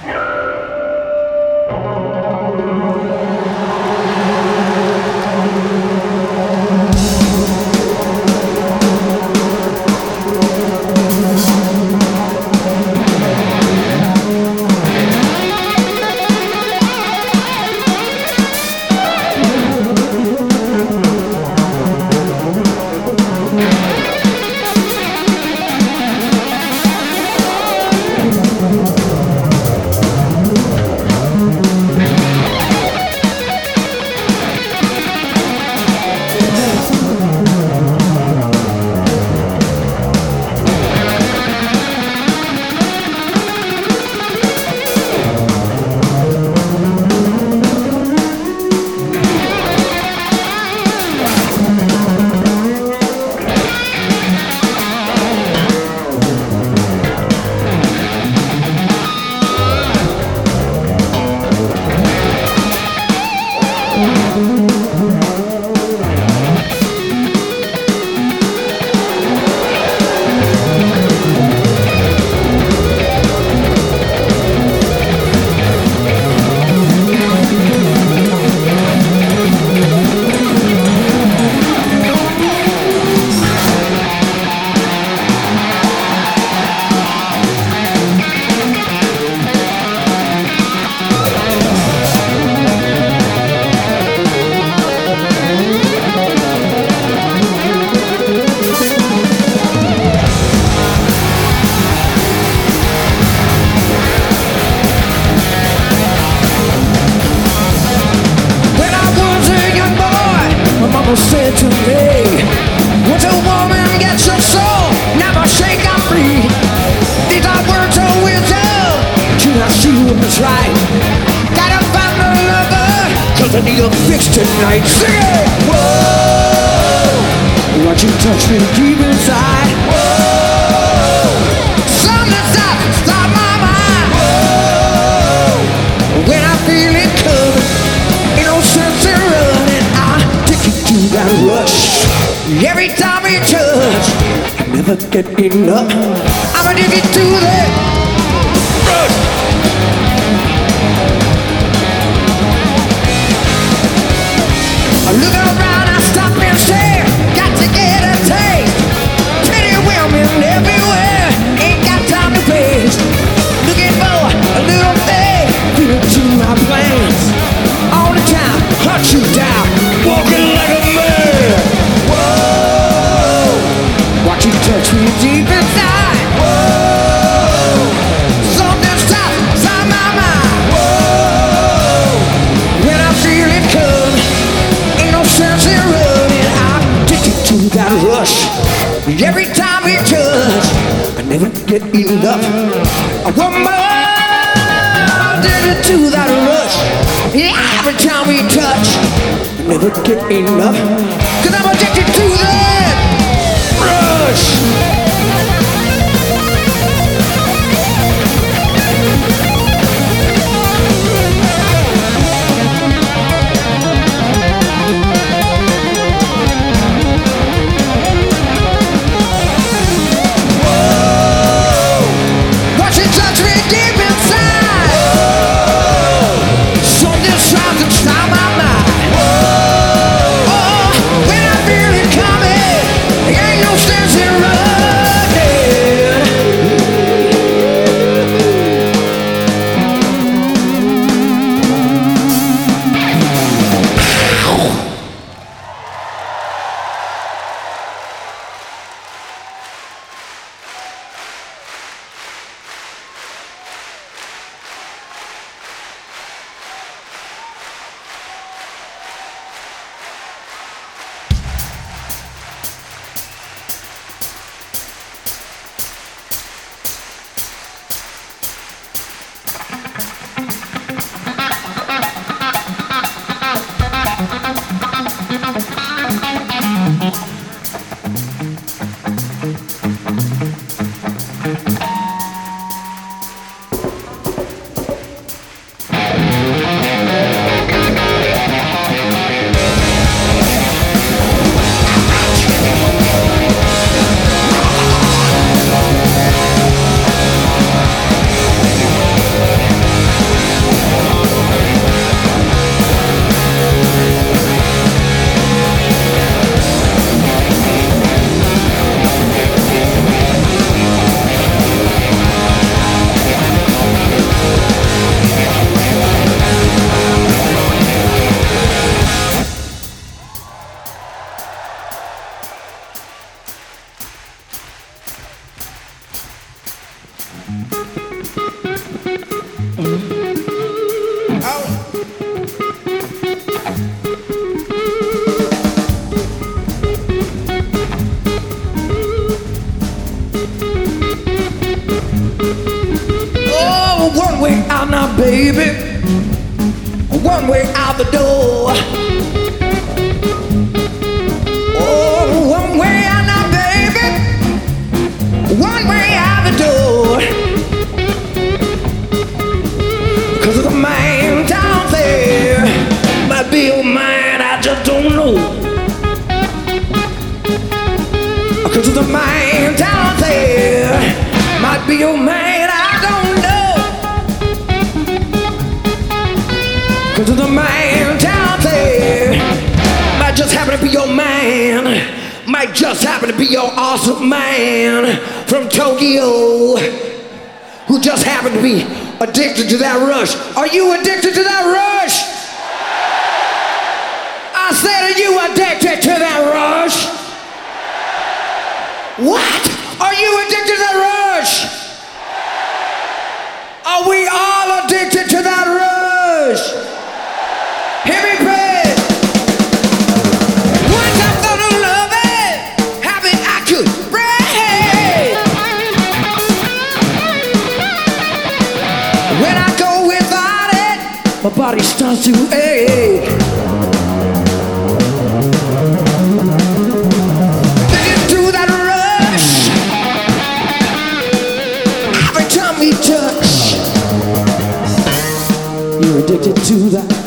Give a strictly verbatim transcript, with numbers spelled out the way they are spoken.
mama said to me, once a woman gets your soul, never shake her free. These are words of wisdom, do not see what's right. Gotta find a lover, cause I need a fix tonight. Sing it! Whoa! Watch you touch me deep inside. Whoa! Something stops inside my mind. Whoa! When I feel it coming, ain't no sense in running. I take you to that rush. Every time we touch, I never get enough. I'ma take you to that rush. I look around, I stop and stare. Got to get a taste. Pretty women everywhere, ain't got time to waste. Looking for a little thing, fit into my plans. All the time, hunt you down, walking like a man. Whoa, watch you touch me deep inside. Whoa, something stops inside my mind. Whoa, when I feel it come, ain't no sense in running. I'm addicted to that rush. Every time we touch, I never get enough. A woman addicted to that rush. Yeah, every time we touch, I never get enough. Cause I'm addicted to that rush. Ain't no sense in running. Oh, one way out now, baby. One way out the door. Oh, one way out now, baby. One way out the door. 'Cause the man down there might be your man, I just don't know. 'Cause the man down there might be your man, I don't know. 'Cause the man down there might just happen to be your man. Might just happen to be your awesome man from Tokyo, who just happened to be addicted to that rush. Are you addicted to that rush? I said, are you addicted to that rush? What? Are you addicted to that rush? Are we all addicted to that rush? Hear me pray. Once I fell in love it, happy I could breathe. When I go without it, my body starts to ache. Addicted to that rush. Every time we touch, you're addicted to that.